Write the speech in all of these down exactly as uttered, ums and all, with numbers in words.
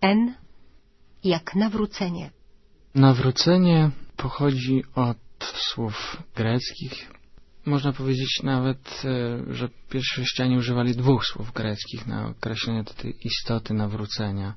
N jak nawrócenie. Nawrócenie pochodzi od słów greckich. Można powiedzieć nawet, że pierwsi chrześcijanie używali dwóch słów greckich na określenie tej istoty nawrócenia.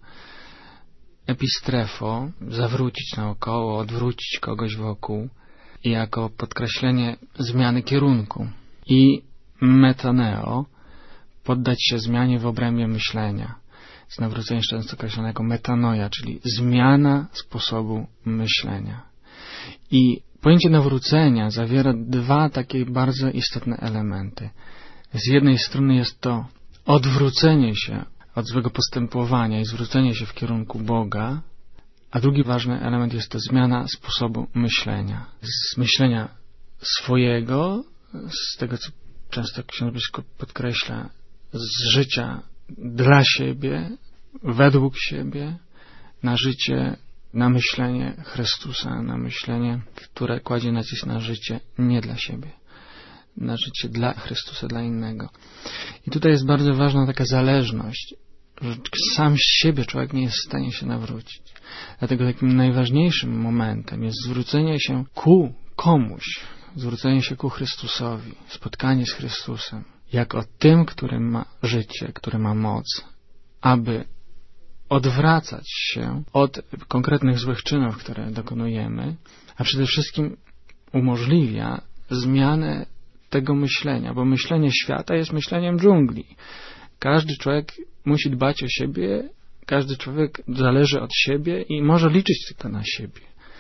Epistrefo, zawrócić naokoło, odwrócić kogoś wokół, jako podkreślenie zmiany kierunku. I metaneo, poddać się zmianie w obrębie myślenia. Jest nawrócenie często określone jako metanoja, czyli zmiana sposobu myślenia. I pojęcie nawrócenia zawiera dwa takie bardzo istotne elementy. Z jednej strony jest to odwrócenie się od złego postępowania i zwrócenie się w kierunku Boga, a drugi ważny element jest to zmiana sposobu myślenia. Z myślenia swojego, z tego co często ksiądz biskup podkreśla, z życia dla siebie, według siebie, na życie, na myślenie Chrystusa, na myślenie, które kładzie nacisk na życie nie dla siebie, na życie dla Chrystusa, dla innego. I tutaj jest bardzo ważna taka zależność, że sam z siebie człowiek nie jest w stanie się nawrócić. Dlatego takim najważniejszym momentem jest zwrócenie się ku komuś, zwrócenie się ku Chrystusowi, spotkanie z Chrystusem, jako tym, który ma życie, który ma moc, aby odwracać się od konkretnych złych czynów, które dokonujemy, a przede wszystkim umożliwia zmianę tego myślenia, bo myślenie świata jest myśleniem dżungli. Każdy człowiek musi dbać o siebie, każdy człowiek zależy od siebie i może liczyć tylko na siebie.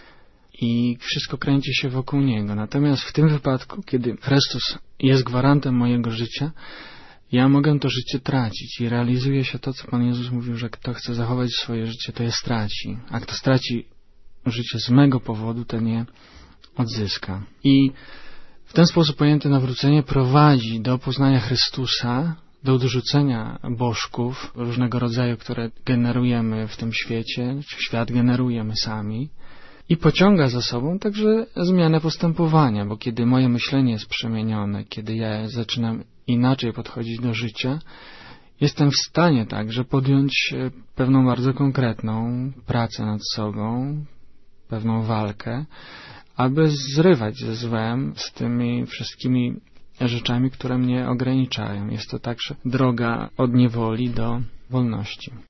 I wszystko kręci się wokół niego. Natomiast w tym wypadku, kiedy Chrystus jest gwarantem mojego życia, ja mogę to życie tracić i realizuje się to, co Pan Jezus mówił, że kto chce zachować swoje życie, to je straci. A kto straci życie z mego powodu, ten je odzyska. I w ten sposób pojęte nawrócenie prowadzi do poznania Chrystusa, do odrzucenia bożków różnego rodzaju, które generujemy w tym świecie, czy świat generujemy sami, i pociąga za sobą także zmianę postępowania, bo kiedy moje myślenie jest przemienione, kiedy ja zaczynam inaczej podchodzić do życia, jestem w stanie także podjąć pewną bardzo konkretną pracę nad sobą, pewną walkę, aby zrywać ze złem, z tymi wszystkimi rzeczami, które mnie ograniczają. Jest to także droga od niewoli do wolności.